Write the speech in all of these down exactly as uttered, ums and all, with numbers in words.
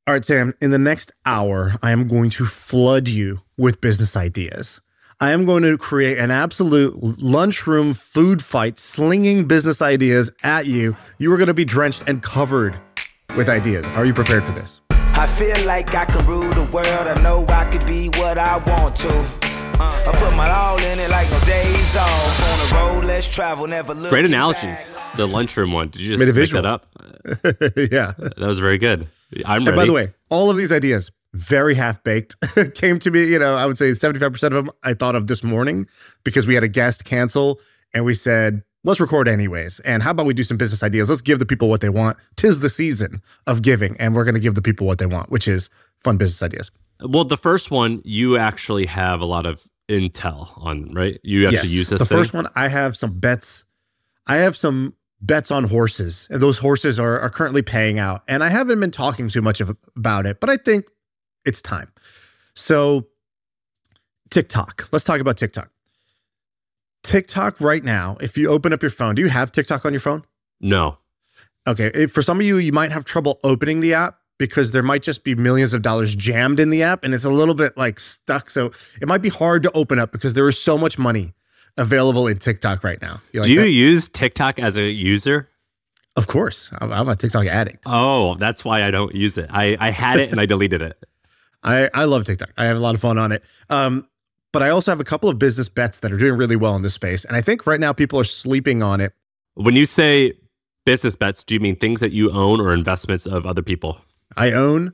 All right, Sam, in the next hour, I am going to flood you with business ideas. I am going to create an absolute lunchroom food fight, slinging business ideas at you. You are going to be drenched and covered with ideas. Are you prepared for this? I feel like I can rule the world. I know I could be what I want to. Uh, I put my all in it like no days off. On the road, let's travel, never look. Great analogy. Back. The lunchroom one. Did you just Made a make visual. that up? Yeah. That was very good. I'm ready. And by the way, all of these ideas, very half-baked, came to me, you know, I would say seventy-five percent of them I thought of this morning because we had a guest cancel and we said, let's record anyways. And how about we do some business ideas? Let's give the people what they want. 'Tis the season of giving, and we're going to give the people what they want, which is fun business ideas. Well, the first one, you actually have a lot of intel on, right? You actually yes. use this The thing? first one, I have some bets. I have some bets on horses, and those horses are, are currently paying out. And I haven't been talking too much of, about it, but I think it's time. So TikTok, let's talk about TikTok. TikTok right now, if you open up your phone, do you have TikTok on your phone? No. Okay. If, for some of you, you might have trouble opening the app because there might just be millions of dollars jammed in the app and it's a little bit like stuck. So it might be hard to open up because there is so much money available in TikTok right now. You like Do you that? use TikTok as a user? Of course. I'm, I'm a TikTok addict. Oh, that's why I don't use it. I, I had it and I deleted it. I, I love TikTok. I have a lot of fun on it. Um, but I also have a couple of business bets that are doing really well in this space. And I think right now people are sleeping on it. When you say business bets, do you mean things that you own or investments of other people? I own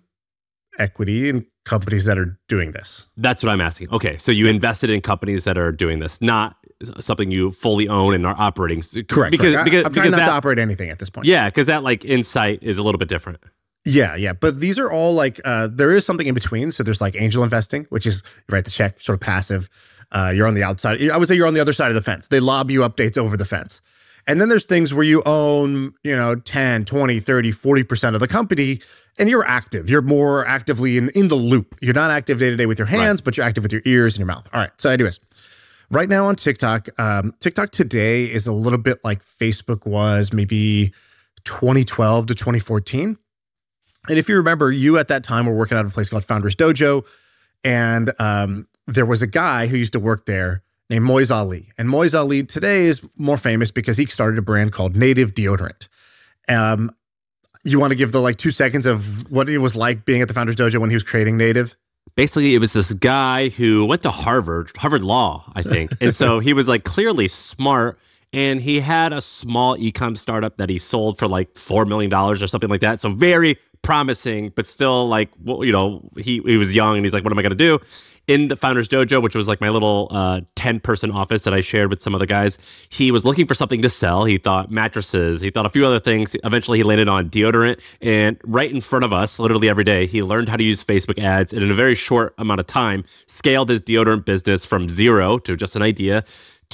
equity in companies that are doing this. That's what I'm asking. Okay, so you invested in companies that are doing this, not something you fully own and are operating. Correct. Because, correct. because I'm trying because not that, to operate anything at this point. Yeah, because that like insight is a little bit different. Yeah, yeah. But these are all like, uh, there is something in between. So there's like angel investing, which is you write the check, sort of passive. Uh, you're on the outside. I would say you're on the other side of the fence. They lob you updates over the fence. And then there's things where you own, you know, ten, twenty, thirty, forty percent of the company and you're active. You're more actively in, in the loop. You're not active day to day with your hands, right, but you're active with your ears and your mouth. All right. So anyways, right now on TikTok, um, TikTok today is a little bit like Facebook was maybe twenty twelve to twenty fourteen. And if you remember, you at that time were working out of a place called Founders Dojo. And um, there was a guy who used to work there named Moiz Ali. And Moiz Ali today is more famous because he started a brand called Native Deodorant. Um, you want to give the like two seconds of what it was like being at the Founders Dojo when he was creating Native? Basically, it was this guy who went to Harvard, Harvard Law, I think. And so he was like clearly smart. And he had a small e-com startup that he sold for like four million dollars or something like that. So very promising, but still like, well, you know, he, he was young and he's like, what am I going to do? In the Founders Dojo, which was like my little uh, ten-person office that I shared with some other guys, he was looking for something to sell. He thought mattresses. He thought a few other things. Eventually, he landed on deodorant. And right in front of us, literally every day, he learned how to use Facebook ads. And in a very short amount of time, scaled his deodorant business from zero to just an idea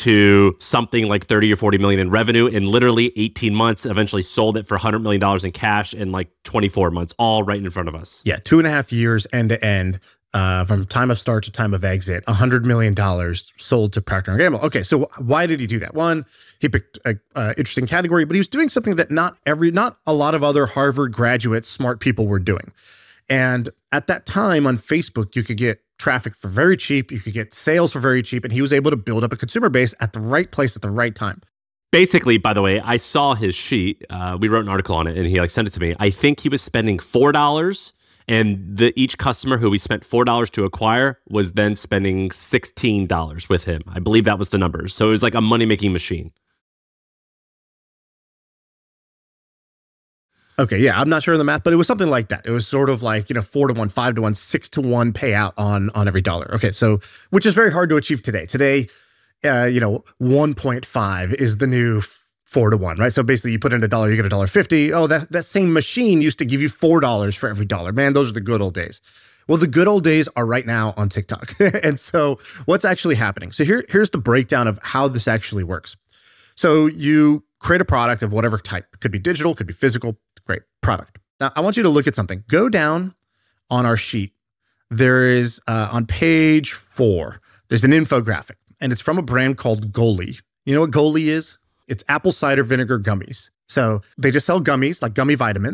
to something like thirty or forty million in revenue in literally eighteen months, eventually sold it for one hundred million dollars in cash in like twenty-four months, all right in front of us. Yeah, two and a half years end to end, uh, from time of start to time of exit, one hundred million dollars sold to Procter and Gamble. Okay, so why did he do that? One, he picked an interesting category, but he was doing something that not every, not a lot of other Harvard graduate smart people were doing. And at that time on Facebook, you could get traffic for very cheap. You could get sales for very cheap. And he was able to build up a consumer base at the right place at the right time. Basically, by the way, I saw his sheet. Uh, we wrote an article on it and he like sent it to me. I think he was spending four dollars and the each customer who we spent four dollars to acquire was then spending sixteen dollars with him. I believe that was the numbers. So it was like a money-making machine. Okay, yeah, I'm not sure of the math, but it was something like that. It was sort of like, you know, four to one, five to one, six to one payout on, on every dollar. Okay, so, which is very hard to achieve today. Today, uh, you know, one point five is the new four to one, right? So basically you put in a dollar, you get a dollar fifty. Oh, that, that same machine used to give you four dollars for every dollar. Man, those are the good old days. Well, the good old days are right now on TikTok. And so what's actually happening? So here, here's the breakdown of how this actually works. So you create a product of whatever type. It could be digital, could be physical. Great product. Now, I want you to look at something. Go down on our sheet. There is, uh, on page four, there's an infographic, and it's from a brand called Goli. You know what Goli is? It's apple cider vinegar gummies. So they just sell gummies, like gummy vitamins,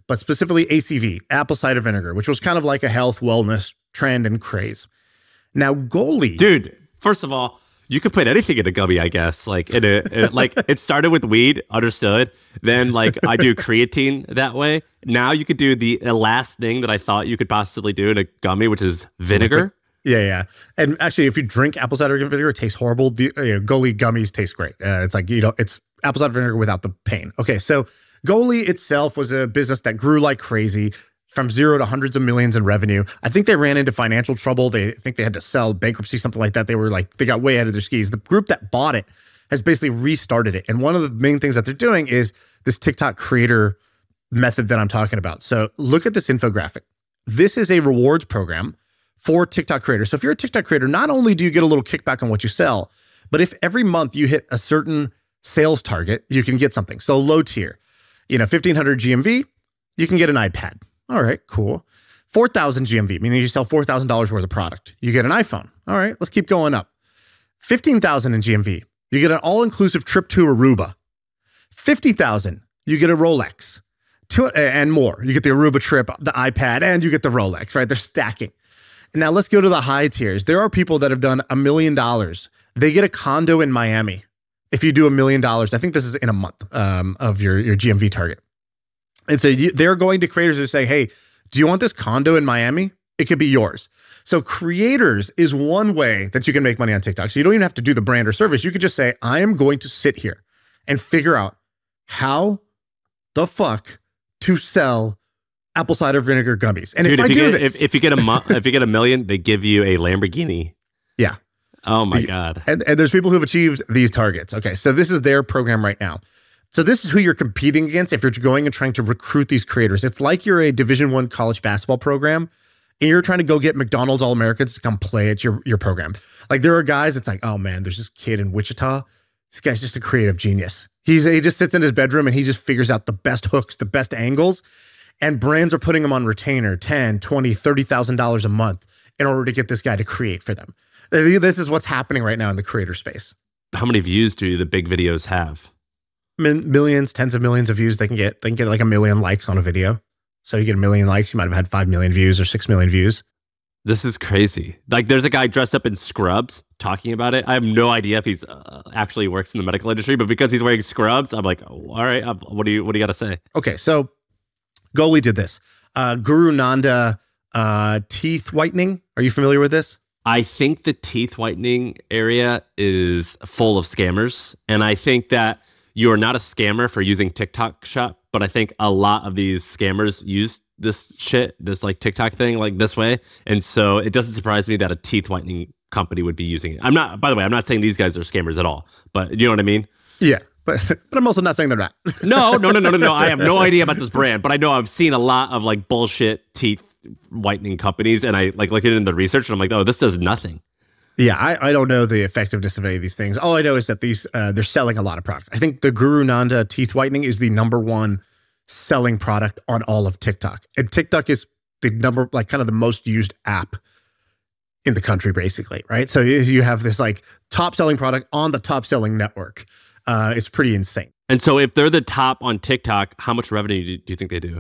but specifically A C V, apple cider vinegar, which was kind of like a health, wellness trend and craze. Now, Goli. Dude, first of all, you could put anything in a gummy, I guess. Like, in a, in a- like it started with weed, understood. Then, like, I do creatine that way. Now you could do the, the last thing that I thought you could possibly do in a gummy, which is vinegar. Yeah, yeah. And actually, if you drink apple cider vinegar, it tastes horrible. The, you know, Goli gummies taste great. Uh, it's like, you know, it's apple cider vinegar without the pain. Okay, so Goli itself was a business that grew like crazy from zero to hundreds of millions in revenue. I think they ran into financial trouble. They I think they had to sell, bankruptcy, something like that. They were like, they got way ahead of their skis. The group that bought it has basically restarted it. And one of the main things that they're doing is this TikTok creator method that I'm talking about. So look at this infographic. This is a rewards program for TikTok creators. So if you're a TikTok creator, not only do you get a little kickback on what you sell, but if every month you hit a certain sales target, you can get something. So low tier, you know, fifteen hundred G M V, you can get an iPad. All right, cool. four thousand G M V, meaning you sell four thousand dollars worth of product. You get an iPhone. All right, let's keep going up. fifteen thousand in G M V, you get an all-inclusive trip to Aruba. fifty thousand, you get a Rolex. Two, and more. You get the Aruba trip, the iPad, and you get the Rolex, right? They're stacking. Now let's go to the high tiers. There are people that have done a million dollars. They get a condo in Miami. If you do a million dollars, I think this is in a month um, of your, your G M V target. And so you, they're going to creators who say, hey, do you want this condo in Miami? It could be yours. So creators is one way that you can make money on TikTok. So you don't even have to do the brand or service. You could just say, I am going to sit here and figure out how the fuck to sell apple cider vinegar gummies. And Dude, if, if I you do get this, if, if you get a mu- if you get a million, they give you a Lamborghini. yeah. Oh my The- god. And, and there's people who have achieved these targets. Okay, so this is their program right now. So this is who you're competing against if you're going and trying to recruit these creators. It's like you're a Division One college basketball program, and you're trying to go get McDonald's All-Americans to come play at your, your program. Like there are guys, it's like, oh man, there's this kid in Wichita. This guy's just a creative genius. He's He just sits in his bedroom and he just figures out the best hooks, the best angles. And brands are putting him on retainer, ten, twenty, thirty thousand dollars a month in order to get this guy to create for them. This is what's happening right now in the creator space. How many views do the big videos have? Min- millions, tens of millions of views they can get. They can get like a million likes on a video. So you get a million likes, you might have had five million views or six million views. This is crazy. Like there's a guy dressed up in scrubs talking about it. I have no idea if he's uh, actually works in the medical industry, but because he's wearing scrubs, I'm like, oh, all right, um, what do you what do you got to say? Okay, so Goli did this. Uh, Guru Nanda uh, teeth whitening. Are you familiar with this? I think the teeth whitening area is full of scammers. And I think that you are not a scammer for using TikTok Shop, but I think a lot of these scammers use this shit, this like TikTok thing like this way. And so it doesn't surprise me that a teeth whitening company would be using it. I'm not, by the way, I'm not saying these guys are scammers at all, but you know what I mean? Yeah, but but I'm also not saying they're not. No, no, no, no, no, no. I have no idea about this brand, but I know I've seen a lot of like bullshit teeth whitening companies, and I like looking into the research, and I'm like, oh, this does nothing. Yeah, I, I don't know the effectiveness of any of these things. All I know is that these uh, they're selling a lot of product. I think the Guru Nanda teeth whitening is the number one selling product on all of TikTok, and TikTok is the number like kind of the most used app in the country, basically, right? So you you have this like top selling product on the top selling network. Uh, it's pretty insane. And so if they're the top on TikTok, how much revenue do, do you think they do?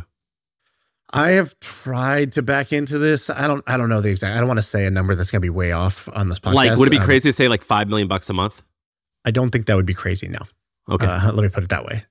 I have tried to back into this. I don't. I don't know the exact. I don't want to say a number that's going to be way off on this podcast. Like, would it be Um, crazy to say like five million bucks a month? I don't think that would be crazy. No. Okay. Uh, let me put it that way.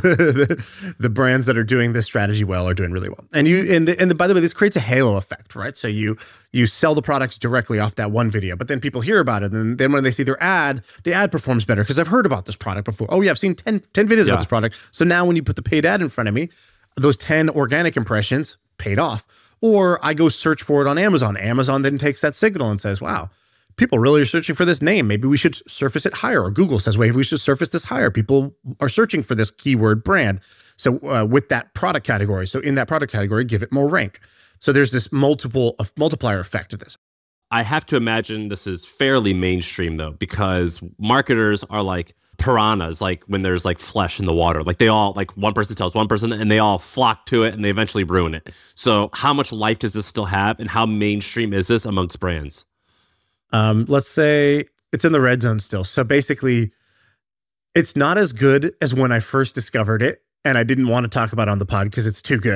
the, the brands that are doing this strategy well are doing really well. And you and the, and the, by the way, this creates a halo effect, right? So you you sell the products directly off that one video, but then people hear about it, and then when they see their ad, the ad performs better because I've heard about this product before. Oh yeah, I've seen ten, ten videos Yeah. about this product. So now when you put the paid ad in front of me, those ten organic impressions paid off. Or I go search for it on Amazon. Amazon then takes that signal and says, wow, people really are searching for this name. Maybe we should surface it higher. Or Google says, wait, we should surface this higher. People are searching for this keyword brand. So uh, with that product category, so in that product category, give it more rank. So there's this multiple uh, multiplier effect of this. I have to imagine this is fairly mainstream though, because marketers are like piranhas, like when there's like flesh in the water. Like they all, like one person tells one person and they all flock to it and they eventually ruin it. So how much life does this still have, and how mainstream is this amongst brands? Um, let's say it's in the red zone still. So basically, it's not as good as when I first discovered it, and I didn't want to talk about it on the pod because it's too good.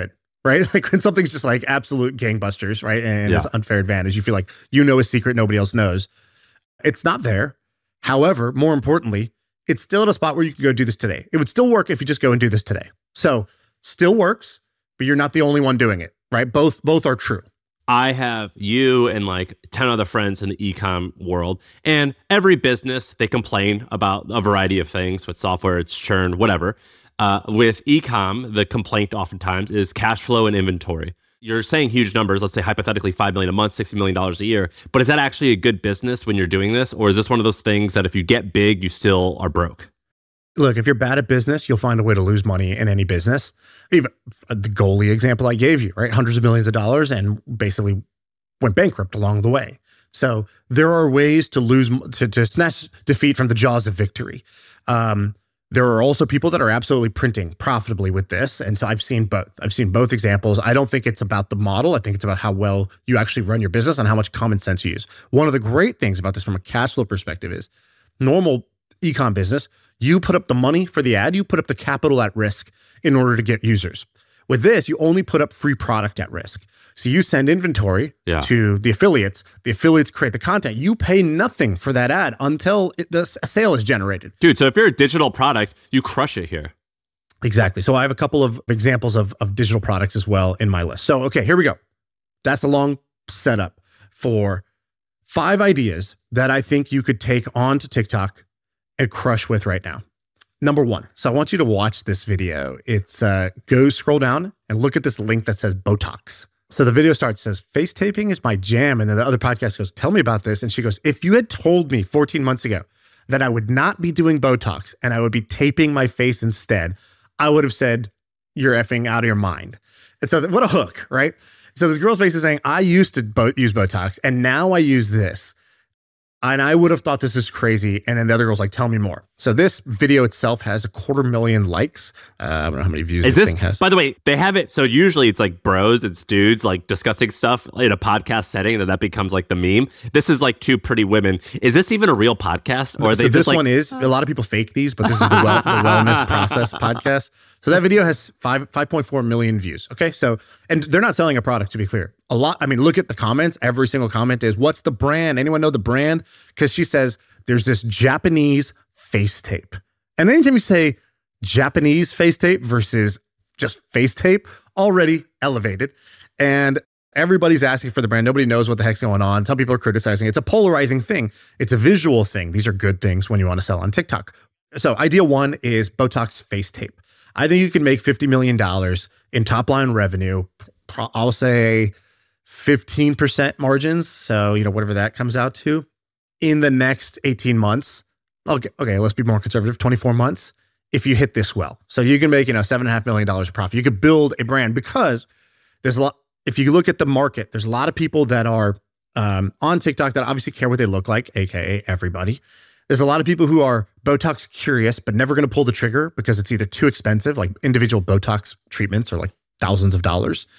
right? Like when something's just like absolute gangbusters, right? And Yeah. it's unfair advantage. You feel like you know a secret nobody else knows. It's not there. However, more importantly, it's still at a spot where you can go do this today. It would still work if you just go and do this today. So still works, but you're not the only one doing it, right? Both both are true. I have you and like ten other friends in the e-com world, and every business, they complain about a variety of things with software, it's churn, whatever. Uh, with e-com, the complaint oftentimes is cash flow and inventory. You're saying huge numbers, let's say hypothetically five million dollars a month, sixty million dollars a year, but is that actually a good business when you're doing this? Or is this one of those things that if you get big, you still are broke? Look, if you're bad at business, you'll find a way to lose money in any business. Even the goalie example I gave you, right? Hundreds of millions of dollars and basically went bankrupt along the way. So there are ways to lose, to, to snatch defeat from the jaws of victory. Um, there are also people that are absolutely printing profitably with this. And so I've seen both. I've seen both examples. I don't think it's about the model. I think it's about how well you actually run your business and how much common sense you use. One of the great things about this from a cash flow perspective is normal e-com business, you put up the money for the ad, you put up the capital at risk in order to get users. With this, you only put up free product at risk. So you send inventory Yeah. to the affiliates. The affiliates create the content. You pay nothing for that ad until it, the s- sale is generated. Dude, so if you're a digital product, you crush it here. Exactly. So I have a couple of examples of, of digital products as well in my list. So, okay, here we go. That's a long setup for five ideas that I think you could take on to TikTok and crush with right now. Number one. So I want you to watch this video. It's uh, go scroll down and look at this link that says Botox. So the video starts, says, face taping is my jam. And then the other podcast goes, tell me about this. And she goes, if you had told me fourteen months ago that I would not be doing Botox and I would be taping my face instead, I would have said, you're effing out of your mind. And so what a hook, right? So this girl's basically saying, I used to bo- use Botox and now I use this. And I would have thought this is crazy. And then the other girl's like, tell me more. So this video itself has a quarter million likes. Uh, I don't know how many views Is this, this, thing has. by the way, they have it. So usually it's like bros, it's dudes like discussing stuff in a podcast setting, and then that becomes like the meme. This is like two pretty women. Is this even a real podcast? Or are so they this just like, one is, a lot of people fake these, but this is the, well, the Wellness Process podcast. So that video has five, 5.4 million views. Okay. So, and they're not selling a product, to be clear. A lot, I mean, look at the comments. Every single comment is, what's the brand? Anyone know the brand? Because she says, there's this Japanese face tape. And anytime you say Japanese face tape versus just face tape, already elevated. And everybody's asking for the brand. Nobody knows what the heck's going on. Some people are criticizing. It's a polarizing thing. It's a visual thing. These are good things when you want to sell on TikTok. So idea one is Botox face tape. I think you can make fifty million dollars in top line revenue. Pro- I'll say fifteen percent margins. So, you know, whatever that comes out to in the next eighteen months. Okay, okay, let's be more conservative, twenty-four months. If you hit this well. So you can make, you know, seven and a half million dollars of profit. You could build a brand because there's a lot, if you look at the market, there's a lot of people that are um, on TikTok that obviously care what they look like, A K A everybody. There's a lot of people who are Botox curious, but never going to pull the trigger because it's either too expensive, like individual Botox treatments are like thousands of dollars,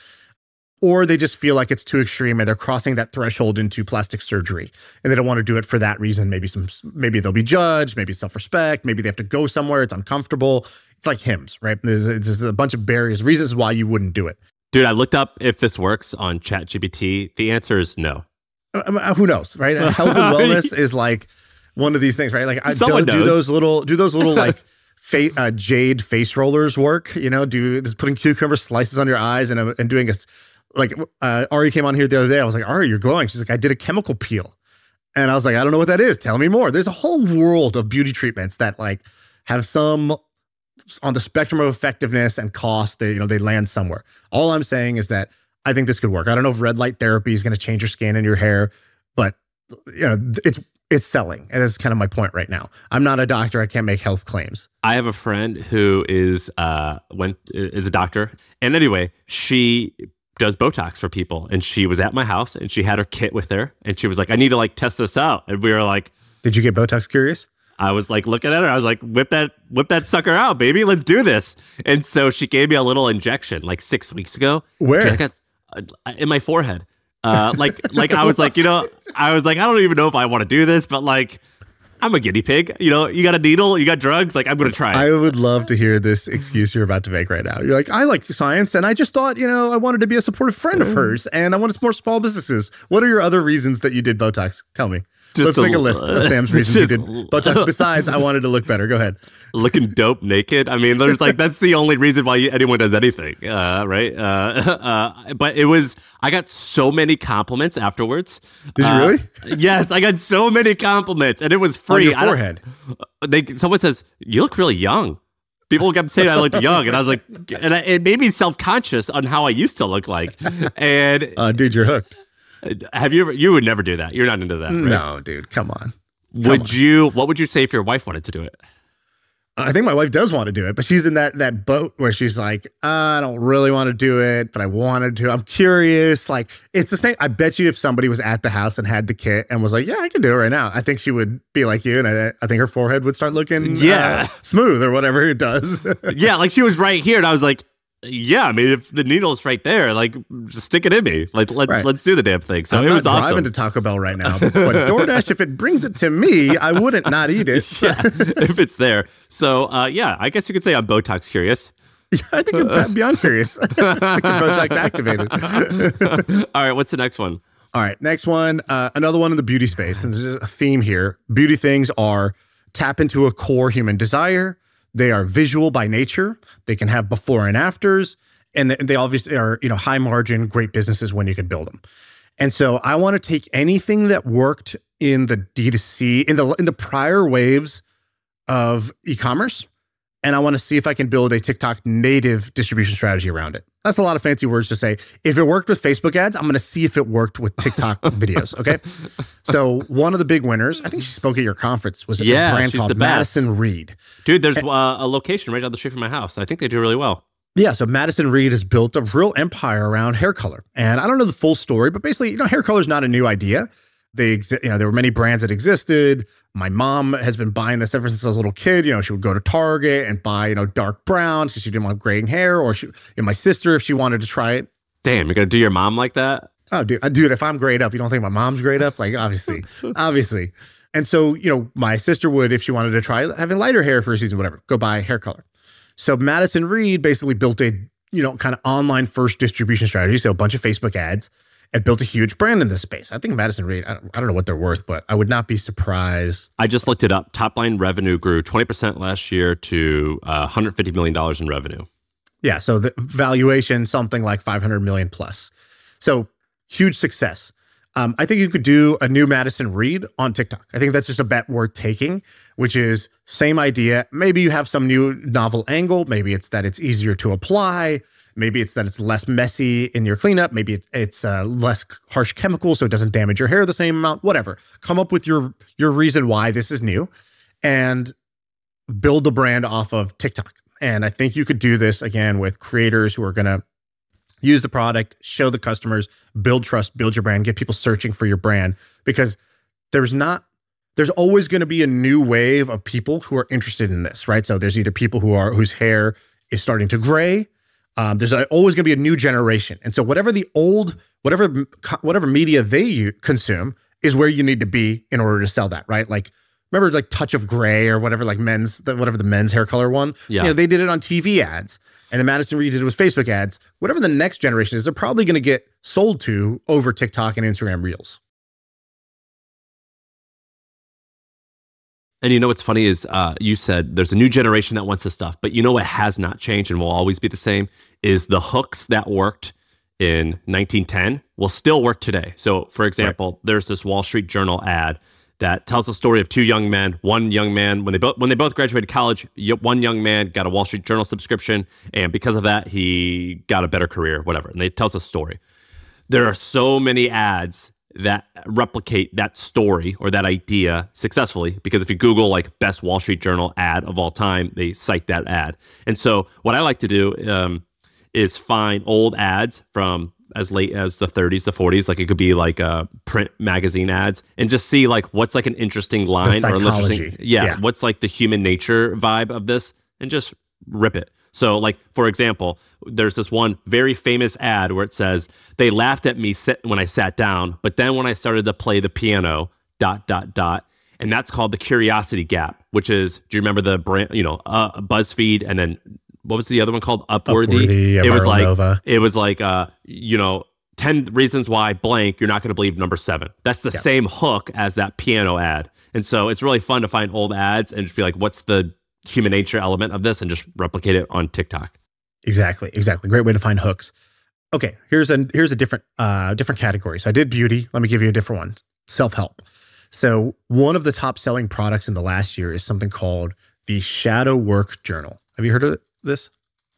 or they just feel like it's too extreme and they're crossing that threshold into plastic surgery and they don't want to do it for that reason. Maybe some, maybe they'll be judged, maybe self-respect, maybe they have to go somewhere, it's uncomfortable. It's like hymns, right? There's, there's a bunch of barriers, reasons why you wouldn't do it. dude, I looked up if this works on ChatGPT. The answer is no. Uh, who knows, right? Health and wellness is like one of these things, right? Like, I Someone don't do knows. those little, do those little like fa- uh, jade face rollers work? You know, do just putting cucumber slices on your eyes and uh, and doing a s- like uh, Ari came on here the other day. I was like, Ari, you're glowing. She's like, I did a chemical peel, and I was like, I don't know what that is. Tell me more. There's a whole world of beauty treatments that like have some on the spectrum of effectiveness and cost. They, you know, they land somewhere. All I'm saying is that I think this could work. I don't know if red light therapy is going to change your skin and your hair, but you know, it's it's selling, and that's kind of my point right now. I'm not a doctor. I can't make health claims. I have a friend who is uh went is a doctor, and anyway, she does Botox for people, and she was at my house, and she had her kit with her, and she was like, "I need to like test this out," and we were like, Did you get Botox curious? I was like looking at her. I was like, whip that, whip that sucker out, baby. Let's do this. And so she gave me a little injection like six weeks ago. Where? Dude, I got, uh, in my forehead. Uh, like, like I was like, you know, I was like, I don't even know if I want to do this, but like, I'm a guinea pig. You know, you got a needle, you got drugs. Like, I'm going to try it. I would love to hear this excuse you're about to make right now. You're like, I like science, and I just thought, you know, I wanted to be a supportive friend of hers, and I wanted to support small businesses. What are your other reasons that you did Botox? Tell me. Just Let's a, make a list of Sam's reasons just, you did Botox. Besides, I wanted to look better. Go ahead. Looking dope naked. I mean, there's like, that's the only reason why anyone does anything, uh, right? Uh, uh, but it was, I got so many compliments afterwards. Did you uh, really? Yes, I got so many compliments, and it was free. On your forehead. They, someone says, you look really young. People kept saying I looked young, and I was like, and I, it made me self-conscious on how I used to look like. And uh, dude, you're hooked. Have you ever, you would never do that. You're not into that, right? No, dude, come on. Come would on. you, what would you say if your wife wanted to do it? I think my wife does want to do it, but she's in that that boat where she's like, I don't really want to do it, but I wanted to. I'm curious. Like, it's the same. I bet you if somebody was at the house and had the kit and was like, yeah, I can do it right now, I think she would be like you. And I, I think her forehead would start looking yeah. uh, smooth or whatever it does. Yeah, like she was right here. And I was like, yeah, I mean, if the needle's right there, like, just stick it in me. Like, let's right. let's do the damn thing. So I'm it was not awesome. driving to Taco Bell right now, but DoorDash, if it brings it to me, I wouldn't not eat it. Yeah, if it's there. So, uh, yeah, I guess you could say I'm Botox curious. Yeah, I think I'm beyond curious. I think you're Botox activated. All right, what's the next one? All right, next one, uh, another one in the beauty space. And there's a theme here. Beauty things are tap into a core human desire. They are visual by nature. They can have before and afters, and they obviously are, you know, high margin, great businesses when you can build them. And so I want to take anything that worked in the D two C, in the in the prior waves of e-commerce, and I want to see if I can build a TikTok native distribution strategy around it. That's a lot of fancy words to say. If it worked with Facebook ads, I'm going to see if it worked with TikTok videos. Okay. So one of the big winners, I think she spoke at your conference, was yeah, a brand she's called the best. Madison Reed. Dude, there's and, uh, a location right down the street from my house. I think they do really well. Yeah. So Madison Reed has built a real empire around hair color. And I don't know the full story, but basically, you know, hair color is not a new idea. They exist, you know, there were many brands that existed. My mom has been buying this ever since I was a little kid. You know, she would go to Target and buy, you know, dark browns because she didn't want graying hair, or she, you know, my sister, if she wanted to try it. Damn, you're going to do your mom like that? Oh, dude, dude, if I'm grayed up, you don't think my mom's grayed up? Like, obviously, obviously. And so, you know, my sister would, if she wanted to try having lighter hair for a season, whatever, go buy hair color. So Madison Reed basically built a, you know, kind of online first distribution strategy. So a bunch of Facebook ads. And built a huge brand in this space. I think Madison Reed, I don't, I don't know what they're worth, but I would not be surprised. I just looked it up. Top line revenue grew twenty percent last year to uh, one hundred fifty million dollars in revenue. Yeah, so the valuation, something like five hundred million plus. So huge success. Um, I think you could do a new Madison Reed on TikTok. I think that's just a bet worth taking, which is same idea. Maybe you have some new novel angle. Maybe it's that it's easier to apply. Maybe it's that it's less messy in your cleanup. Maybe it's, it's uh, less harsh chemicals so it doesn't damage your hair the same amount. Whatever. Come up with your your reason why this is new and build a brand off of TikTok. And I think you could do this, again, with creators who are going to use the product, show the customers, build trust, build your brand, get people searching for your brand. Because there's not, there's always going to be a new wave of people who are interested in this, right? So there's either people who are whose hair is starting to gray. Um, there's always going to be a new generation. And so whatever the old, whatever whatever media they u- consume is where you need to be in order to sell that, right? Like, remember like Touch of Gray or whatever, like men's, whatever the men's hair color one? Yeah. You know, they did it on T V ads. And the Madison Reed did it with Facebook ads. Whatever the next generation is, they're probably going to get sold to over TikTok and Instagram Reels. And you know what's funny is uh, you said there's a new generation that wants this stuff, but you know what has not changed and will always be the same is the hooks that worked in nineteen ten will still work today. So for example, right. There's this Wall Street Journal ad that tells the story of two young men. One young man, when they both when they both graduated college, one young man got a Wall Street Journal subscription, and because of that, he got a better career, whatever. And it tells a story. There are so many ads that replicate that story or that idea successfully, because if you Google like best Wall Street Journal ad of all time, they cite that ad. And so what I like to do um, is find old ads from as late as the thirties, the forties, like it could be like uh, print magazine ads, and just see like what's like an interesting line or an interesting, yeah, yeah, what's like the human nature vibe of this, and just rip it. So like, for example, there's this one very famous ad where it says, they laughed at me sit- when I sat down, but then when I started to play the piano, dot, dot, dot. and that's called the curiosity gap, which is, do you remember the brand, you know, uh, BuzzFeed, and then what was the other one called? Upworthy. Upworthy, yeah, it was Viral like, Nova. it was like, uh, you know, ten reasons why blank, you're not going to believe number seven. That's the Yeah. same hook as that piano ad. And so it's really fun to find old ads and just be like, what's the human nature element of this, and just replicate it on TikTok. Exactly, exactly. Great way to find hooks. Okay, here's a here's a different uh different category. So I did beauty. Let me give you a different one. Self-help. So one of the top selling products in the last year is something called the Shadow Work Journal. Have you heard of this?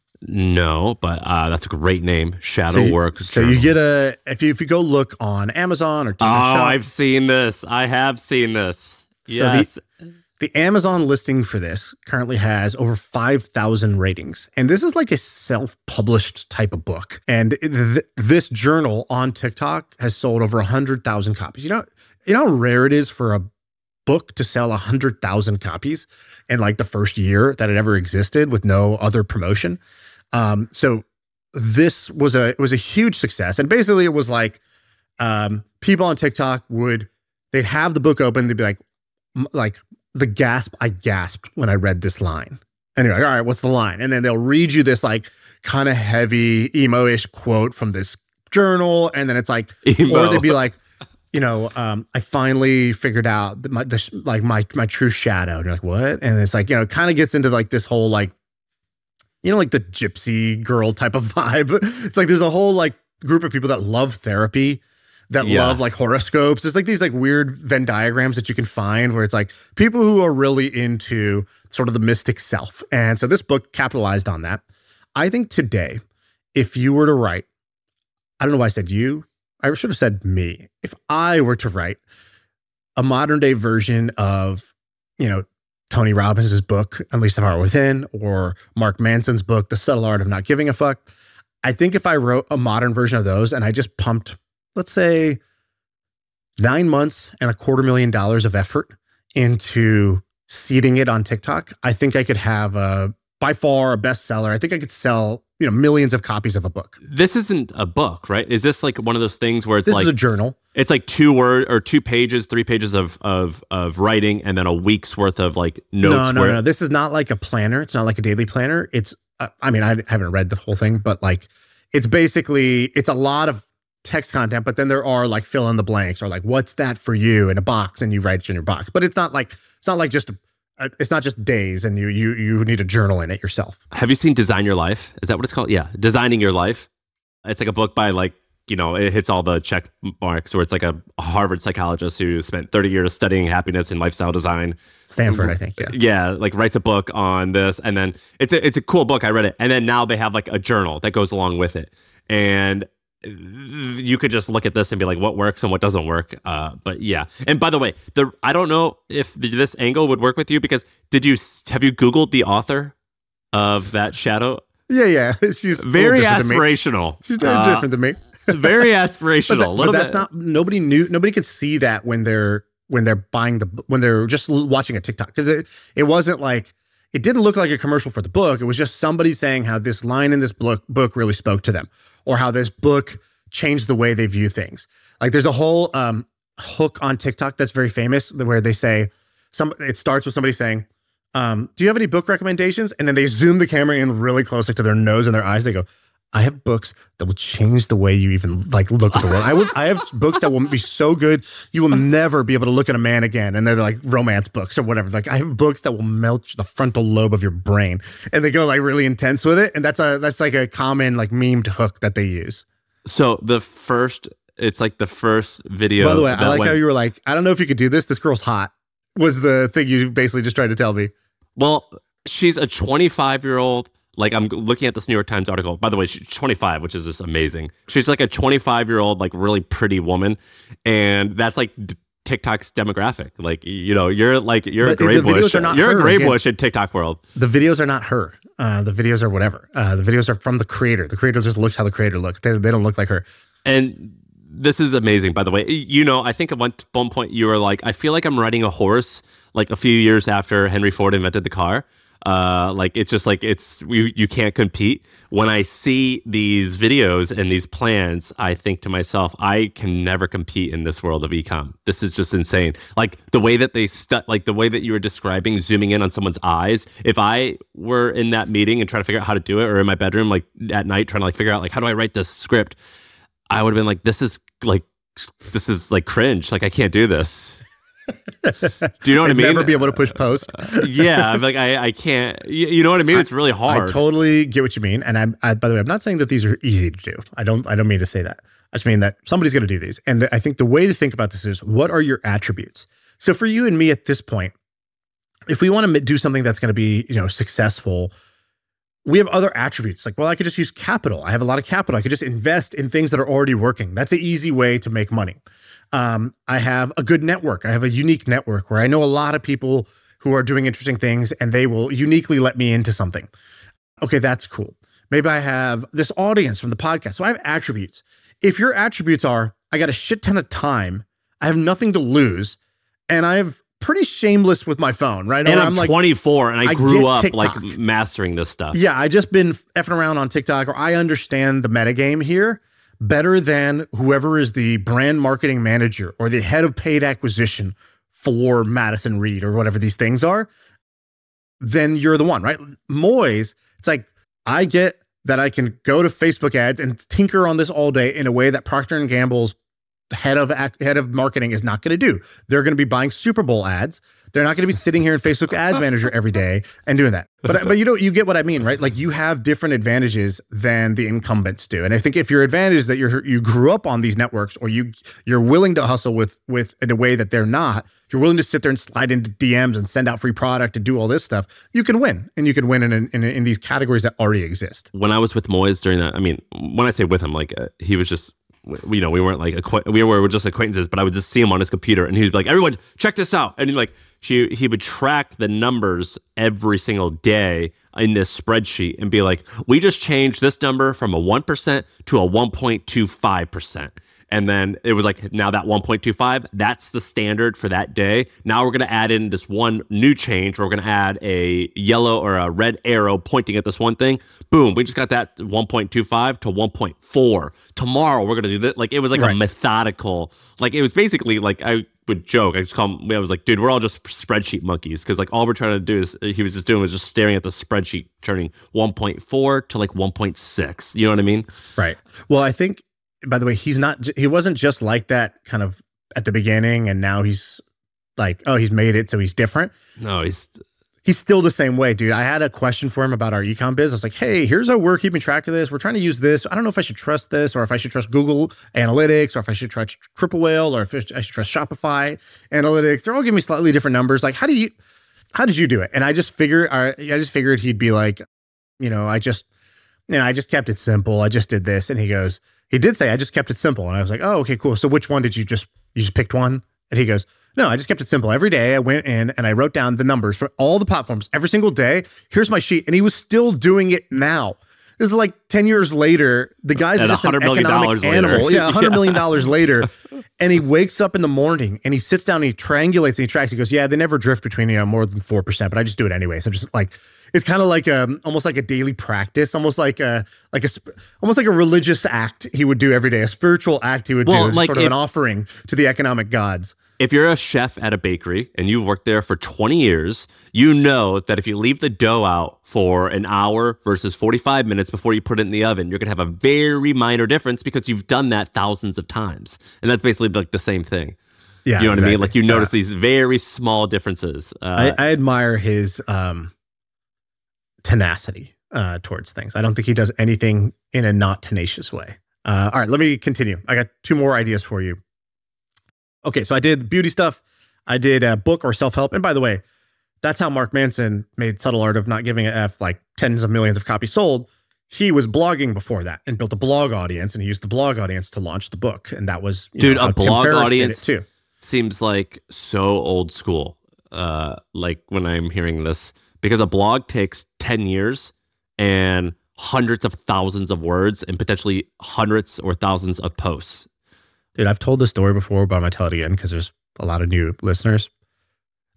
No, but uh, that's a great name. Shadow So you, Work so Journal. you get a if you if you go look on Amazon or Oh, TikTok Shop, I've seen this. I have seen this. the- Yes. the Amazon listing for this currently has over five thousand ratings. And this is like a self-published type of book. And th- this journal on TikTok has sold over one hundred thousand copies. You know, you know how rare it is for a book to sell one hundred thousand copies in like the first year that it ever existed with no other promotion. Um, so this was a it was a huge success. And basically it was like um, people on TikTok would, they'd have the book open, they'd be like, m- like, the gasp I gasped when I read this line. And you're like, all right, what's the line? And then they'll read you this like kind of heavy emo-ish quote from this journal. And then it's like, Emo. or they'd be like, you know, um, I finally figured out that my, the, sh- like my, my true shadow. And you're like, what? And it's like, you know, it kind of gets into like this whole, like, you know, like the gypsy girl type of vibe. It's like, there's a whole like group of people that love therapy, that Yeah. love like horoscopes. There's like these like weird Venn diagrams that you can find where it's like people who are really into sort of the mystic self. And so this book capitalized on that. I think today, if you were to write, I don't know why I said you, I should have said me. If I were to write a modern day version of, you know, Tony Robbins' book, Unleash the Power Within, or Mark Manson's book, The Subtle Art of Not Giving a Fuck, I think if I wrote a modern version of those and I just pumped, let's say, nine months and a quarter million dollars of effort into seeding it on TikTok, I think I could have a, by far a bestseller. I think I could sell, you know, millions of copies of a book. This isn't a book, right? Is this like one of those things where it's This like is a journal. it's like two word or two pages, three pages of of of writing, and then a week's worth of like notes? No, no, where, no. This is not like a planner. It's not like a daily planner. It's, uh, I mean, I haven't read the whole thing, but like, it's basically, it's a lot of text content, but then there are like fill in the blanks or like, what's that for you in a box, and you write it in your box. But it's not like, it's not like just, a, it's not just days and you, you, you need a journal in it yourself. Have you seen Design Your Life? Is that what it's called? Yeah, Designing Your Life. It's like a book by like, you know, it hits all the check marks where it's like a Harvard psychologist who spent thirty years studying happiness and lifestyle design. Stanford, I think. Yeah. Yeah, like writes a book on this, and then it's a, it's a cool book. I read it, and then now they have like a journal that goes along with it, and you could just look at this and be like, what works and what doesn't work. Uh, but yeah, and by the way, the I don't know if the, this angle would work with you, because did you have you Googled the author of that shadow? Yeah, yeah. She's a little Very different than me. aspirational. She's very Uh, different than me. very aspirational. But, that- a but little that's bit. not, nobody knew, nobody could see that when they're, when they're buying the, when they're just l- watching a TikTok. Because it, it wasn't like, it didn't look like a commercial for the book. It was just somebody saying how this line in this book, book really spoke to them, or how this book changed the way they view things. Like there's a whole um, hook on TikTok that's very famous where they say, some, it starts with somebody saying, um, do you have any book recommendations? And then they zoom the camera in really close, like to their nose and their eyes. They go, I have books that will change the way you even like look at the world. I would, I have books that will be so good you will never be able to look at a man again. And they're like romance books or whatever. Like I have books that will melt the frontal lobe of your brain. And they go like really intense with it. And that's a that's like a common like memed hook that they use. So the first, it's like the first video. By the way, I that like went- how you were like, I don't know if you could do this. This girl's hot. Was the thing you basically just tried to tell me. Well, she's a twenty-five year old. Like I'm looking at this New York Times article. By the way, she's twenty-five, which is just amazing. She's like a twenty-five year old, like really pretty woman, and that's like d- TikTok's demographic. Like you know, you're like you're But a gray the videos bush. are not You're her, a gray again. bush in TikTok world. The videos are not her. Uh, the videos are whatever. Uh, the videos are from the creator. The creator just looks how the creator looks. They, they don't look like her. And this is amazing, by the way. You know, I think at one, one point you were like, I feel like I'm riding a horse like a few years after Henry Ford invented the car. Uh, like it's just like it's you, you can't compete. When I see these videos and these plans, I think to myself, I can never compete in this world of e-com. This is just insane. Like the way that they stu- like the way that you were describing, zooming in on someone's eyes. If I were in that meeting and trying to figure out how to do it, or in my bedroom, like at night, trying to like figure out like how do I write this script, I would have been like, this is like this is like cringe. Like I can't do this. Do you know what I mean? Never be able to push post. Yeah, I'm like I, I can't. You, you know what I mean? It's really hard. I totally get what you mean, and I'm. I, by the way, I'm not saying that these are easy to do. I don't. I don't mean to say that. I just mean that somebody's going to do these, and I think the way to think about this is what are your attributes. So for you and me at this point, if we want to do something that's going to be, you know, successful, we have other attributes. Like, well, I could just use capital. I have a lot of capital. I could just invest in things that are already working. That's an easy way to make money. Um, I have a good network. I have a unique network where I know a lot of people who are doing interesting things and they will uniquely let me into something. Okay, that's cool. Maybe I have this audience from the podcast. So I have attributes. If your attributes are, I got a shit ton of time, I have nothing to lose, and I have pretty shameless with my phone, right? And or I'm, I'm like, twenty-four and I, I grew up TikTok. like mastering this stuff. Yeah, I just been effing around on TikTok, or I understand the metagame here better than whoever is the brand marketing manager or the head of paid acquisition for Madison Reed or whatever these things are, then you're the one, right? Moise, it's like, I get that I can go to Facebook ads and tinker on this all day in a way that Procter and Gamble's head of head of marketing is not going to do. They're going to be buying Super Bowl ads. They're not going to be sitting here in Facebook Ads Manager every day and doing that. But but you know, you get what I mean, right? Like you have different advantages than the incumbents do. And I think if your advantage is that you're you grew up on these networks, or you you're willing to hustle with with in a way that they're not, you're willing to sit there and slide into D Ms and send out free product and do all this stuff, you can win. And you can win in in, in these categories that already exist. When I was with Moise during that, I mean, when I say with him, like uh, he was just, you know, we weren't like, acqu- we were just acquaintances, but I would just see him on his computer and he'd be like, everyone, check this out. And he like, he, he would track the numbers every single day in this spreadsheet and be like, we just changed this number from a one percent to a one point two five percent. And then it was like, now that one point two five, that's the standard for that day. Now we're going to add in this one new change. We're going to add a yellow or a red arrow pointing at this one thing. Boom, we just got that one point two five to one point four. Tomorrow we're going to do this. Like it was like right. a methodical, like it was basically like I would joke. I just call him, I was like, dude, we're all just spreadsheet monkeys. Cause like all we're trying to do is, he was just doing was just staring at the spreadsheet, turning one point four to like one point six. You know what I mean? Right. Well, I think, by the way, he's not, he wasn't just like that kind of at the beginning and now he's like, oh, he's made it, so he's different. No, he's, he's still the same way, dude. I had a question for him about our ecom biz. I was like, hey, here's how we're keeping track of this. We're trying to use this. I don't know if I should trust this or if I should trust Google Analytics or if I should trust Triple Whale or if I should trust Shopify Analytics. They're all giving me slightly different numbers. Like, how do you, how did you do it? And I just figured, I just figured he'd be like, you know, I just, you know, I just kept it simple. I just did this. And he goes, he did say, I just kept it simple. And I was like, oh, okay, cool. So which one did you just, you just picked one? And he goes, no, I just kept it simple. Every day I went in and I wrote down the numbers for all the platforms every single day. Here's my sheet. And he was still doing it now. This is like ten years later. The guy's just an economic animal. Yeah, one hundred million dollars later. And he wakes up in the morning and he sits down and he triangulates and he tracks. He goes, yeah, they never drift between, you know, more than four percent, but I just do it anyway. So I'm just like, it's kind of like a, almost like a daily practice, almost like a, like a, almost like a religious act he would do every day, a spiritual act he would well, do, like sort of if, an offering to the economic gods. If you're a chef at a bakery and you've worked there for twenty years, you know that if you leave the dough out for an hour versus forty-five minutes before you put it in the oven, you're going to have a very minor difference because you've done that thousands of times. And that's basically like the same thing. Yeah, you know what exactly. I mean? Like you yeah. notice these very small differences. Uh, I, I admire his um, tenacity uh, towards things. I don't think he does anything in a not tenacious way. Uh, all right, let me continue. I got two more ideas for you. Okay, so I did beauty stuff. I did a book or self-help. And by the way, that's how Mark Manson made Subtle Art of Not Giving a F, like tens of millions of copies sold. He was blogging before that and built a blog audience, and he used the blog audience to launch the book. And that was, you dude, know, a blog audience too. Seems like so old school. Uh, like when I'm hearing this, because a blog takes ten years and hundreds of thousands of words and potentially hundreds or thousands of posts. Dude, I've told this story before, but I'm going to tell it again because there's a lot of new listeners.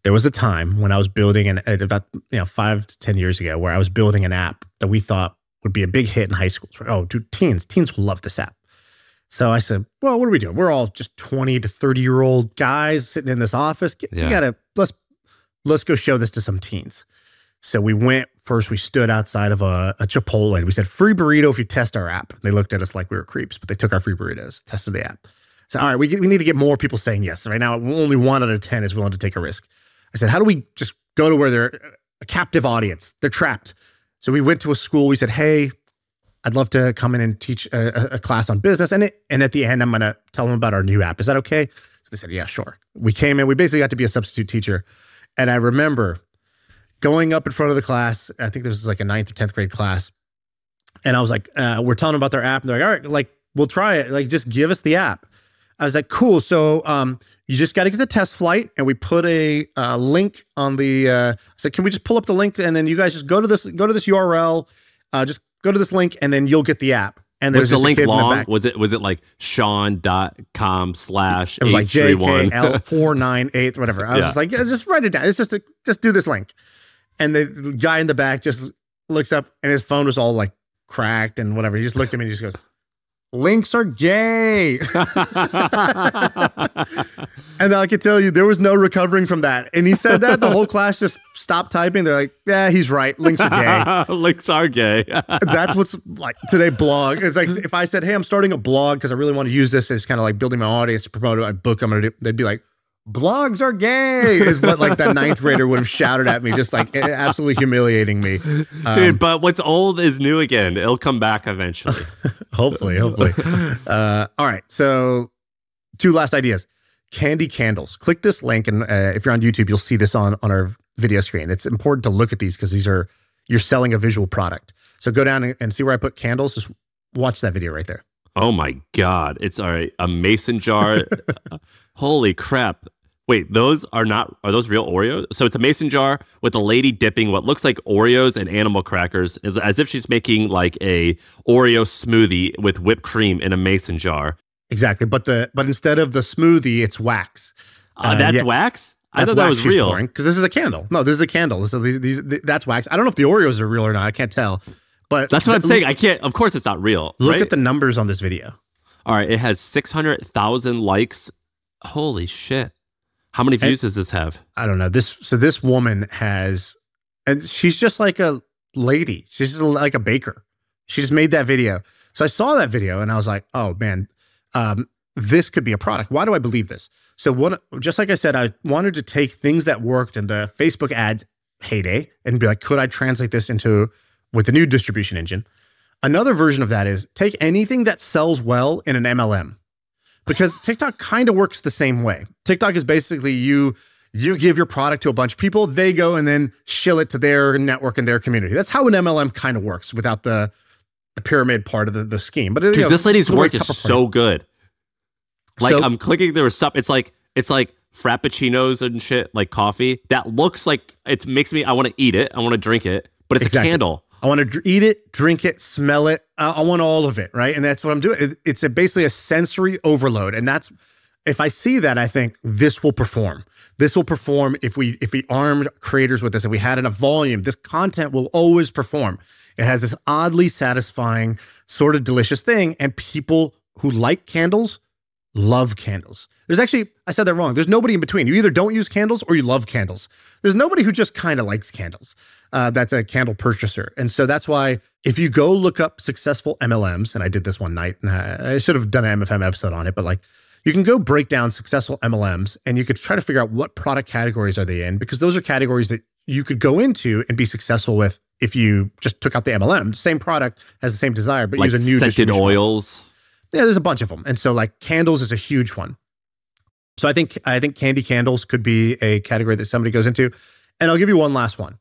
there was a time when I was building an about you know five to ten years ago where I was building an app that we thought would be a big hit in high schools. Oh, dude, teens, teens will love this app. So I said, well, what are we doing? We're all just twenty to thirty year old guys sitting in this office. Yeah. We gotta let's let's go show this to some teens. So we went first. We stood outside of a, a Chipotle. And we said, free burrito if you test our app. They looked at us like we were creeps, but they took our free burritos, tested the app. I said, all right, we, we need to get more people saying yes. Right now, only one out of ten is willing to take a risk. I said, how do we just go to where they're a captive audience? They're trapped. So we went to a school. We said, hey, I'd love to come in and teach a, a class on business. And it, and at the end, I'm going to tell them about our new app. Is that okay? So they said, yeah, sure. We came in. We basically got to be a substitute teacher. And I remember going up in front of the class. I think this was like a ninth or tenth grade class. And I was like, uh, we're telling them about their app. And they're like, all right, like, we'll try it. Like, just give us the app. I was like, cool. So um, you just got to get the test flight. And we put a uh, link on the, uh, I said, can we just pull up the link? And then you guys just go to this, go to this U R L, uh, just go to this link, and then you'll get the app. And was the link long? Was it, was it like Sean.com slash It was like J K L four nine eight, whatever. I was yeah. just like, yeah, just write it down. It's just, a, just do this link. And the guy in the back just looks up, and his phone was all like cracked and whatever. He just looked at me and he just goes, links are gay. And I can tell you, there was no recovering from that. And he said that, the whole class just stopped typing. They're like, yeah, he's right. Links are gay. Links are gay. That's what's like today blog. It's like, if I said, hey, I'm starting a blog because I really want to use this as kind of like building my audience to promote my book I'm going to do, they'd be like, blogs are gay is what like that ninth grader would have shouted at me, just like absolutely humiliating me. Um, Dude, but what's old is new again. It'll come back eventually. hopefully, hopefully. Uh, all right. So two last ideas. Candy candles. Click this link. And uh, if you're on YouTube, you'll see this on, on our video screen. It's important to look at these because these are, you're selling a visual product. So go down and, and see where I put candles. Just watch that video right there. Oh my God. It's all right. A mason jar. Holy crap. Wait, those are not, are those real Oreos? So it's a mason jar with a lady dipping what looks like Oreos and animal crackers as, as if she's making like a Oreo smoothie with whipped cream in a mason jar. Exactly. But the but instead of the smoothie, it's wax. Uh, that's yeah, wax? I that's thought that was real. Because this is a candle. No, this is a candle. So these, these that's wax. I don't know if the Oreos are real or not. I can't tell. But that's what I'm saying. I can't, of course it's not real. Look right? at the numbers on this video. All right. It has six hundred thousand likes. Holy shit. How many views and, does this have? I don't know. This so this woman has, and she's just like a lady. She's just like a baker. She just made that video. So I saw that video and I was like, oh man, um, this could be a product. Why do I believe this? So one, just like I said, I wanted to take things that worked in the Facebook ads heyday and be like, could I translate this into with the new distribution engine? Another version of that is take anything that sells well in an M L M. Because TikTok kind of works the same way. TikTok is basically you you give your product to a bunch of people, they go and then shill it to their network and their community. That's how an M L M kind of works without the, the pyramid part of the, the scheme. But Dude, you know, this lady's work is so good. Like so, I'm clicking there stuff. It's like it's like frappuccinos and shit, like coffee. That looks like it makes me. I want to eat it. I want to drink it. But it's exactly. a candle. I want to eat it, drink it, smell it. Uh, I want all of it, right? And that's what I'm doing. It, it's a, basically a sensory overload. And that's, if I see that, I think this will perform. This will perform if we if we armed creators with this. If we had enough volume, this content will always perform. It has this oddly satisfying, sort of delicious thing. And people who like candles love candles. There's actually, I said that wrong. There's nobody in between. You either don't use candles or you love candles. There's nobody who just kind of likes candles. Uh, that's a candle purchaser. And so that's why if you go look up successful M L Ms, and I did this one night, and I, I should have done an M F M episode on it, but like you can go break down successful M L Ms and you could try to figure out what product categories are they in, because those are categories that you could go into and be successful with if you just took out the M L M. Same product has the same desire, but like use a new scented oils. Model. Yeah, there's a bunch of them. And so like candles is a huge one. So I think I think candy candles could be a category that somebody goes into. And I'll give you one last one.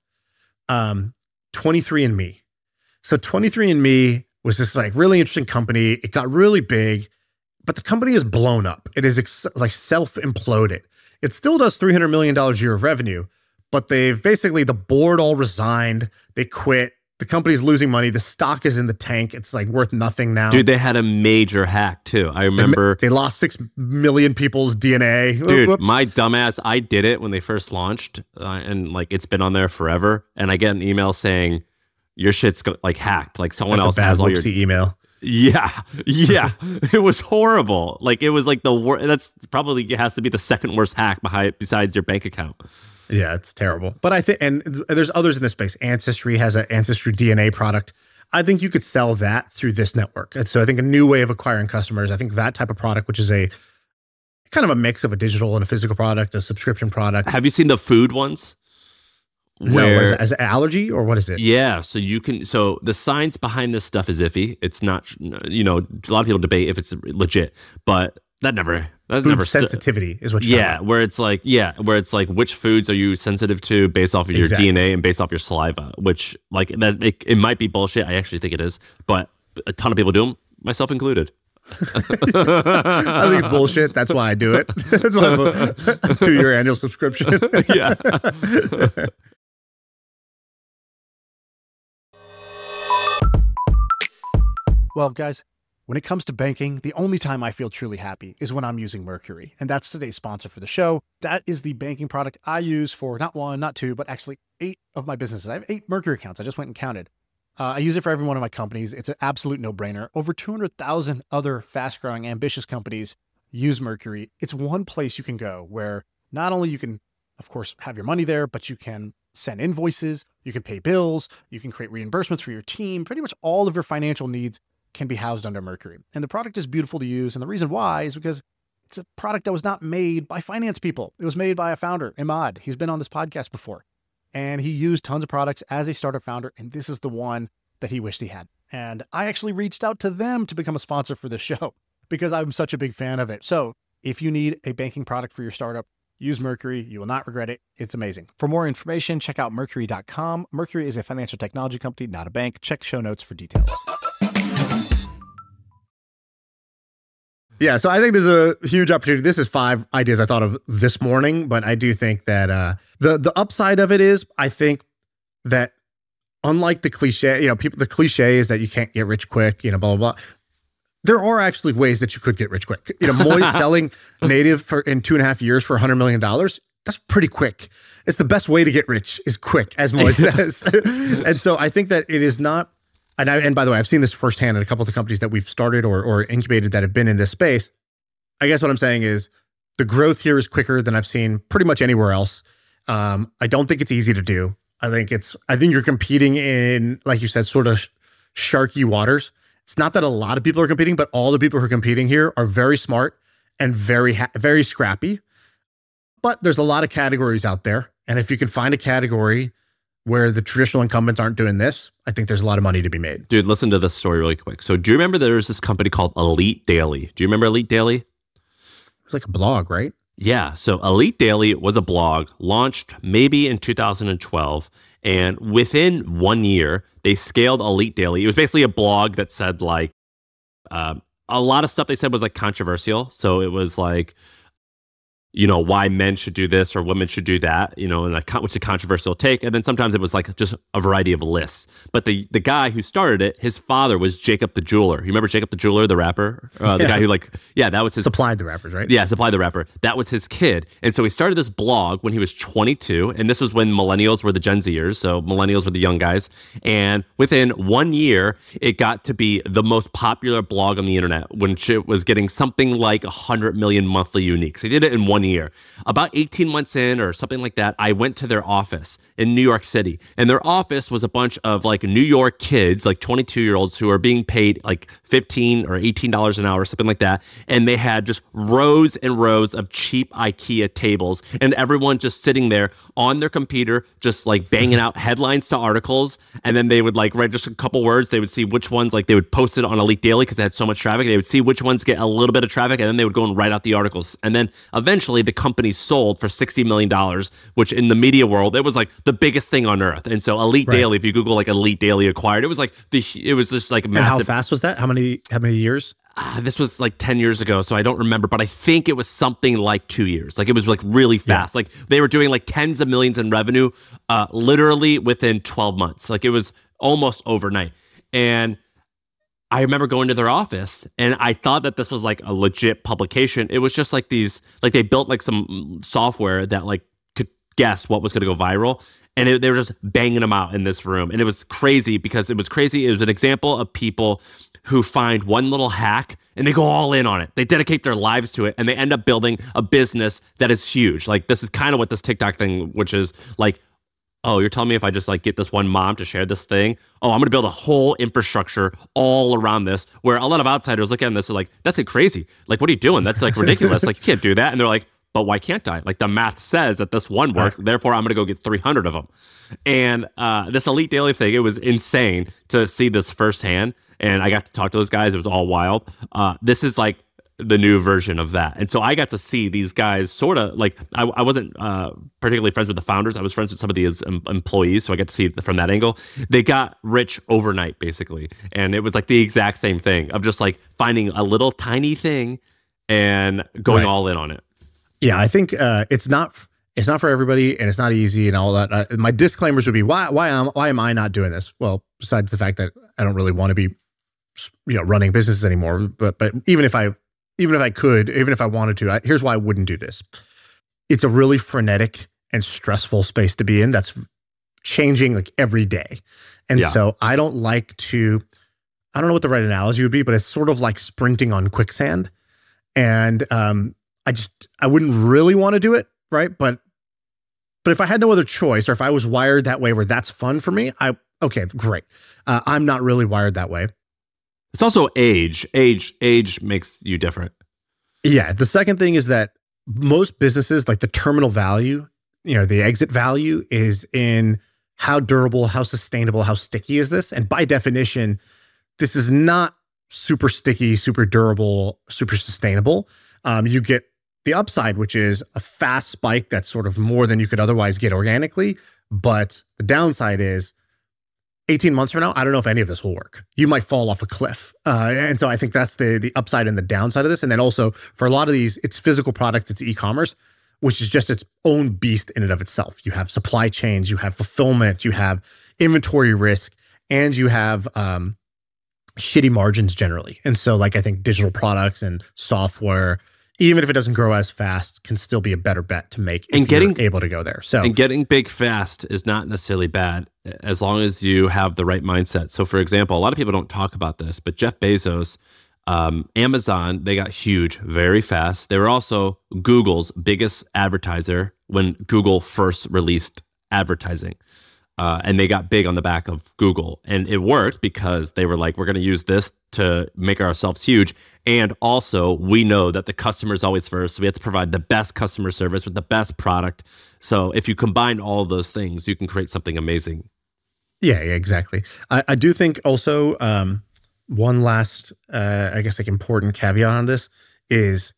Um, twenty-three and me. So twenty-three and me was this like really interesting company. It got really big, but the company is blown up. It is ex- like self-imploded. It still does three hundred million dollars a year of revenue, but they've basically, the board all resigned. They quit. the company's losing money. The stock is in the tank. It's like worth nothing now. Dude, they had a major hack too. I remember they, they lost six million people's D N A. Dude, Whoops. my dumbass, I did it when they first launched, uh, and like it's been on there forever. And I get an email saying your shit's go- like hacked. Like someone That's else a bad has all your email. Yeah, yeah, it was horrible. Like it was like the worst. That's probably has to be the second worst hack behind besides your bank account. Yeah, it's terrible. But I think, and there's others in this space. Ancestry has an Ancestry D N A product. I think you could sell that through this network. And so I think a new way of acquiring customers, I think that type of product, which is a kind of a mix of a digital and a physical product, a subscription product. Have you seen the food ones? No, Where, what is it? As an allergy or what is it? Yeah, so you can, so the science behind this stuff is iffy. It's not, you know, a lot of people debate if it's legit, but that never, that Food never st- sensitivity is what you're Yeah, where it's like, yeah, where it's like, which foods are you sensitive to based off of your Exactly. D N A and based off your saliva, which like that, it, it might be bullshit. I actually think it is, but a ton of people do them, myself included. I think it's bullshit. That's why I do it. That's why I have a two-year annual subscription. Yeah. Well, guys, when it comes to banking, the only time I feel truly happy is when I'm using Mercury. And that's today's sponsor for the show. That is the banking product I use for not one, not two, but actually eight of my businesses. I have eight Mercury accounts. I just went and counted. Uh, I use it for every one of my companies. It's an absolute no-brainer. Over two hundred thousand other fast-growing, ambitious companies use Mercury. It's one place you can go where not only you can, of course, have your money there, but you can send invoices, you can pay bills, you can create reimbursements for your team. Pretty much all of your financial needs can be housed under Mercury. And the product is beautiful to use. And the reason why is because it's a product that was not made by finance people. It was made by a founder, Imad. He's been on this podcast before. And he used tons of products as a startup founder. And this is the one that he wished he had. And I actually reached out to them to become a sponsor for this show because I'm such a big fan of it. So if you need a banking product for your startup, use Mercury. You will not regret it. It's amazing. For more information, check out mercury dot com. Mercury is a financial technology company, not a bank. Check show notes for details. Yeah, so I think there's a huge opportunity. This is five ideas I thought of this morning, but I do think that uh, the the upside of it is, I think that unlike the cliche, you know, people the cliche is that you can't get rich quick, you know, blah blah blah. There are actually ways that you could get rich quick. You know, Moise selling native for in two and a half years for a hundred million dollars. That's pretty quick. It's the best way to get rich is quick, as Moise says. And so I think that it is not. And, I, and by the way, I've seen this firsthand in a couple of the companies that we've started or, or incubated that have been in this space. I guess what I'm saying is the growth here is quicker than I've seen pretty much anywhere else. Um, I don't think it's easy to do. I think it's, I think you're competing in, like you said, sort of sh- sharky waters. It's not that a lot of people are competing, but all the people who are competing here are very smart and very, ha- very scrappy. But there's a lot of categories out there. And if you can find a category where the traditional incumbents aren't doing this, I think there's a lot of money to be made. Dude, listen to this story really quick. So do you remember there was this company called Elite Daily? Do you remember Elite Daily? It was like a blog, right? Yeah. So Elite Daily was a blog launched maybe in two thousand twelve. And within one year, they scaled Elite Daily. It was basically a blog that said like, uh, a lot of stuff they said was like controversial. So it was like, you know, why men should do this or women should do that, you know, and like, which is a controversial take. And then sometimes it was like just a variety of lists. But the the guy who started it, his father was Jacob the Jeweler. You remember Jacob the Jeweler, the rapper? Uh, the Yeah. guy who like, yeah, that was his... Supplied the rappers, right? Yeah, Supply the Rapper. That was his kid. And so he started this blog when he was twenty-two. And this was when millennials were the Gen Zers. So millennials were the young guys. And within one year, it got to be the most popular blog on the internet, when it was getting something like one hundred million monthly uniques. They did it in one year. About eighteen months in or something like that, I went to their office in New York City. And their office was a bunch of like New York kids, like twenty-two year olds who are being paid like fifteen or eighteen dollars an hour or something like that. And they had just rows and rows of cheap IKEA tables and everyone just sitting there on their computer, just like banging out headlines to articles. And then they would like write just a couple words. They would see which ones, like they would post it on Elite Daily because they had so much traffic. They would see which ones get a little bit of traffic and then they would go and write out the articles. And then eventually the company sold for sixty million dollars, which in the media world, it was like the biggest thing on earth. And so Elite Right. Daily, if you Google like Elite Daily acquired, it was like the, it was just like And how massive. fast was that? How many how many years? Uh, this was like ten years ago, so I don't remember, but I think it was something like two years. Like it was like really fast. Yeah. Like they were doing like tens of millions in revenue, uh, literally within twelve months. Like it was almost overnight. And I remember going to their office and I thought that this was like a legit publication. It was just like these, like they built like some software that like could guess what was going to go viral. And it, they were just banging them out in this room. And it was crazy because it was crazy. It was an example of people who find one little hack and they go all in on it. They dedicate their lives to it and they end up building a business that is huge. Like this is kind of what this TikTok thing, which is like, oh, you're telling me if I just like get this one mom to share this thing, oh, I'm going to build a whole infrastructure all around this, where a lot of outsiders look at this and are like, that's like crazy. Like, what are you doing? That's like ridiculous. Like, you can't do that. And they're like, but why can't I? Like the math says that this one worked, right. Therefore I'm going to go get three hundred of them. And uh, this Elite Daily thing, it was insane to see this firsthand. And I got to talk to those guys. It was all wild. Uh, this is like the new version of that. And so I got to see these guys sort of like, I, I wasn't uh, particularly friends with the founders. I was friends with some of the um, employees. So I get to see it from that angle. They got rich overnight, basically. And it was like the exact same thing of just like finding a little tiny thing and going right. all in on it. Yeah, I think uh, it's not it's not for everybody, and it's not easy, and all that. Uh, my disclaimers would be why why am why am I not doing this? Well, besides the fact that I don't really want to be, you know, running businesses anymore. But but even if I even if I could, even if I wanted to, I, here's why I wouldn't do this. It's a really frenetic and stressful space to be in. That's changing like every day, and yeah. so I don't like to. I don't know what the right analogy would be, but it's sort of like sprinting on quicksand, and um. I just, I wouldn't really want to do it, right? But, but if I had no other choice, or if I was wired that way where that's fun for me, I, okay, great. Uh, I'm not really wired that way. It's also age. Age, age makes you different. Yeah. The second thing is that most businesses, like the terminal value, you know, the exit value is in how durable, how sustainable, how sticky is this? And by definition, this is not super sticky, super durable, super sustainable. Um, you get the upside, which is a fast spike that's sort of more than you could otherwise get organically. But the downside is eighteen months from now, I don't know if any of this will work. You might fall off a cliff. Uh, and so I think that's the the upside and the downside of this. And then also for a lot of these, it's physical products, it's e-commerce, which is just its own beast in and of itself. You have supply chains, you have fulfillment, you have inventory risk, and you have um, shitty margins generally. And so like I think digital products and software, even if it doesn't grow as fast, can still be a better bet to make if and getting, you're able to go there. So and getting big fast is not necessarily bad as long as you have the right mindset. So for example, a lot of people don't talk about this, but Jeff Bezos, um, Amazon, they got huge very fast. They were also Google's biggest advertiser when Google first released advertising. Uh, and they got big on the back of Google. And it worked because they were like, we're going to use this to make ourselves huge. And also, we know that the customer is always first. So we have to provide the best customer service with the best product. So if you combine all of those things, you can create something amazing. Yeah, yeah, exactly. I, I do think also um, one last, uh, I guess, like important caveat on this is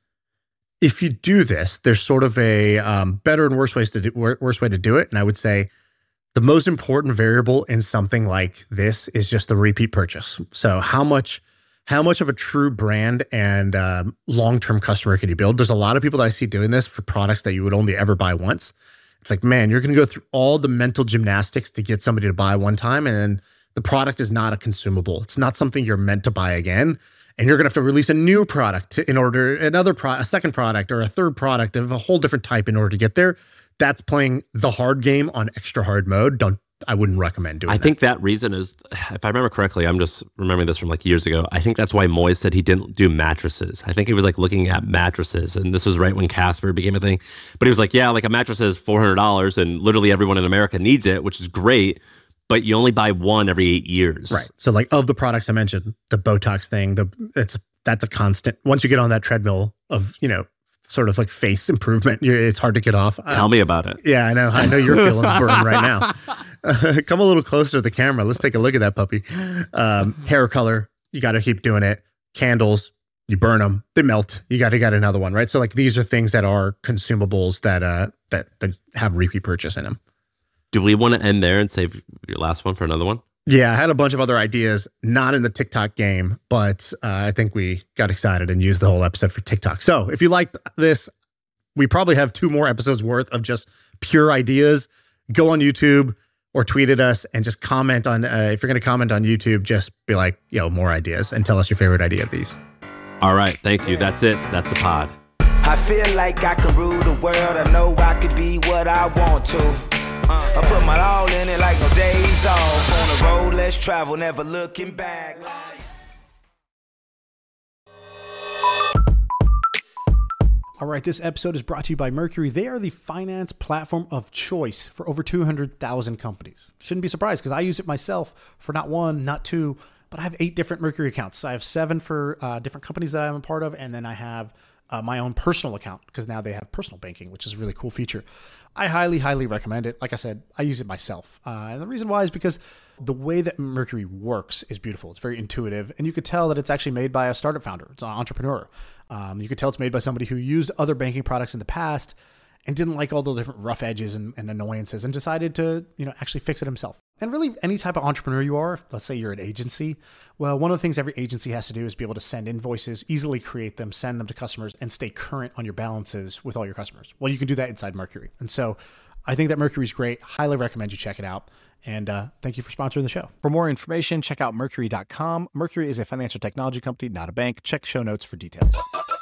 if you do this, there's sort of a um, better and worse ways to do, worse way to do it. And I would say, the most important variable in something like this is just the repeat purchase. So how much, how much of a true brand and um, long-term customer can you build? There's a lot of people that I see doing this for products that you would only ever buy once. It's like, man, you're going to go through all the mental gymnastics to get somebody to buy one time, and then the product is not a consumable. It's not something you're meant to buy again. And you're going to have to release a new product to, in order, another pro, a second product or a third product of a whole different type in order to get there. That's playing the hard game on extra hard mode. Don't, I wouldn't recommend doing I that. think that reason is, if I remember correctly, I'm just remembering this from like years ago. I think that's why Moyes said he didn't do mattresses. I think he was like looking at mattresses, and this was right when Casper became a thing. But he was like, yeah, like a mattress is four hundred dollars and literally everyone in America needs it, which is great. But you only buy one every eight years. Right. So like of the products I mentioned, the Botox thing, the it's that's a constant. Once you get on that treadmill of, you know, sort of like face improvement, you're, it's hard to get off. Tell um, me about it. Yeah, I know. I know you're feeling the burn right now. Uh, come a little closer to the camera. Let's take a look at that puppy. Um, hair color, you got to keep doing it. Candles, you burn them, they melt. You got to get another one, right? So like these are things that are consumables that uh that, that have repeat purchase in them. Do we want to end there and save your last one for another one? Yeah, I had a bunch of other ideas, not in the TikTok game, but uh, I think we got excited and used the whole episode for TikTok. So if you liked this, we probably have two more episodes worth of just pure ideas. Go on YouTube, or tweet at us and just comment on, uh, if you're going to comment on YouTube, just be like, yo, more ideas and tell us your favorite idea of these. All right. Thank you. That's it. That's the pod. I feel like I can rule the world. I know I could be what I want to. Uh, I put my all in it like no days off. On the road, let's travel, never looking back. All right, this episode is brought to you by Mercury. They are the finance platform of choice for over two hundred thousand companies. Shouldn't be surprised because I use it myself for not one, not two, but I have eight different Mercury accounts. I have seven for uh, different companies that I'm a part of, and then I have uh, my own personal account because now they have personal banking, which is a really cool feature. I highly, highly recommend it. Like I said, I use it myself. Uh, and the reason why is because the way that Mercury works is beautiful. It's very intuitive, and you could tell that it's actually made by a startup founder. It's an entrepreneur. Um, you could tell it's made by somebody who used other banking products in the past and didn't like all the different rough edges and, and annoyances and decided to, you know, actually fix it himself. And really, any type of entrepreneur you are, let's say you're an agency, well, one of the things every agency has to do is be able to send invoices, easily create them, send them to customers, and stay current on your balances with all your customers. Well, you can do that inside Mercury. And so I think that Mercury is great. Highly recommend you check it out. And uh, thank you for sponsoring the show. For more information, check out Mercury dot com. Mercury is a financial technology company, not a bank. Check show notes for details.